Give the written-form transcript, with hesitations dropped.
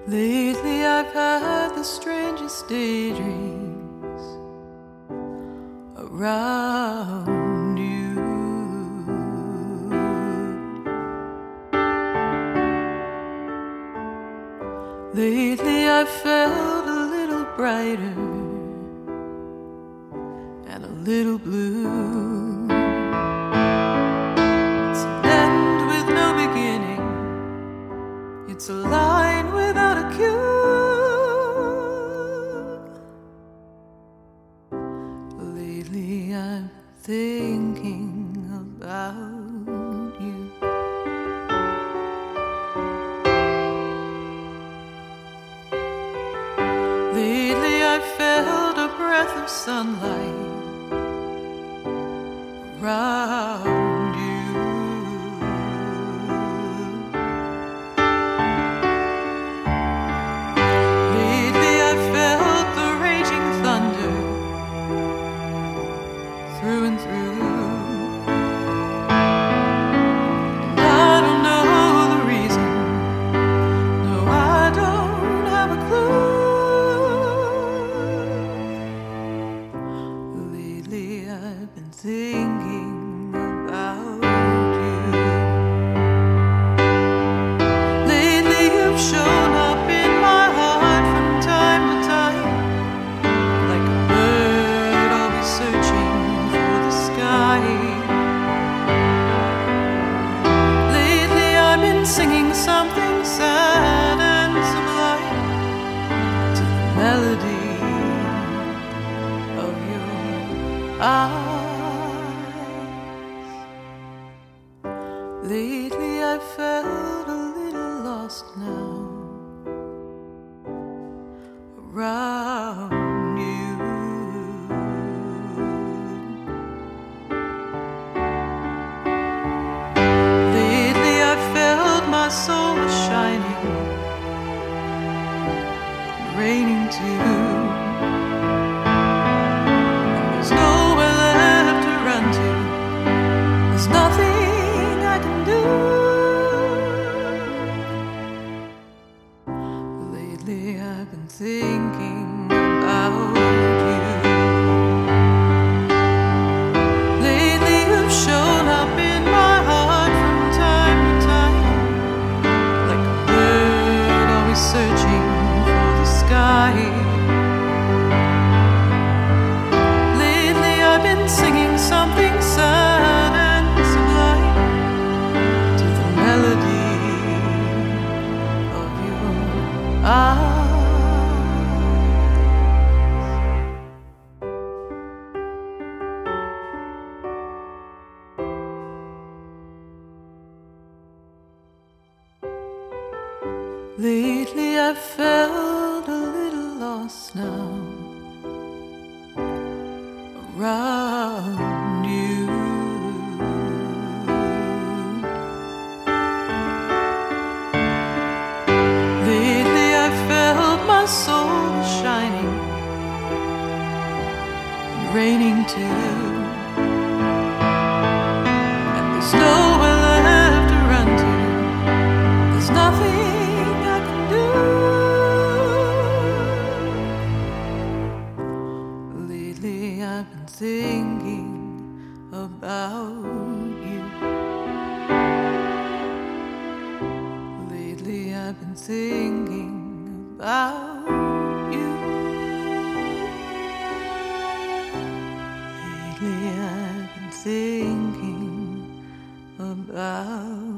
Lately I've had the strangest daydreams around you. Lately I've felt a little brighter and a little blue. It's an end with no beginning. It's a line without a cue. Lately I'm thinking about you. Lately I felt a breath of sunlight around you. Lately I felt the raging thunder through and through. And I don't know the reason. No, I don't have a clue. Lately I've been thinking about you. Lately you've shown up in my heart from time to time, like a bird always searching for the sky. Lately I've been singing something sad and sublime to the melody of your eyes. Lately I felt a little lost now around you. Lately I felt my soul was shining, raining too. There's nowhere left to run to. There's nothing I can do. Lately I've been thinking about you. Lately you've shown up in my heart from time to time, like a bird always searching for the sky. Lately I've been singing something sad and sublime to the melody of your eyes. Lately I've felt a little lost now around you. Lately I felt my soul shining and raining too. And there's nowhere left to run to. There's nothing I can do. Lately I've been thinking about you. Lately I've been thinking about you. Lately I've been thinking about